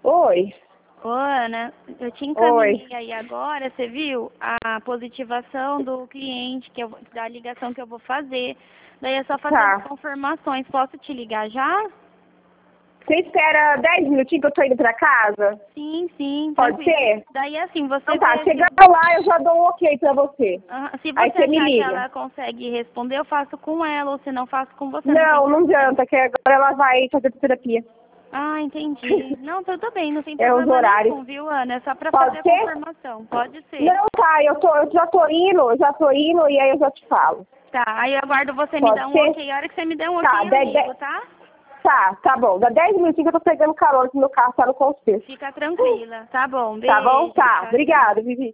Oi. Ô, Ana, eu te Oi. encaminhei aí agora, você viu? A positivação do cliente, da ligação que eu vou fazer. Daí é só fazer as confirmações. Posso te ligar já? Você espera 10 minutinhos que eu tô indo pra casa? Sim, sim. Pode Tranquilo. ser? Daí assim, você Então tá, vê chegando lá eu já dou um ok pra você. se Aí você você me achar que liga. ela consegue responder, eu faço com ela, ou se não, faço com você. Não adianta, que agora ela vai fazer terapia. Ah, entendi. Não, tudo bem, não tem É os problema horários. nenhum, viu, Ana? É só pra Pode fazer a ser? confirmação. Pode ser. Não, tá, eu já tô indo e aí eu já te falo. Tá, aí eu aguardo você me Pode dar um ser? ok. A hora que você me der um Tá, ok, eu ligo, tá? tá bom. Dá 10 minutinhos que eu tô pegando calor, que meu carro tá no conserto. Fica tranquila. Tá bom, Tá bom? beijo. Tá. Tchau, tchau. Obrigada, Vivi.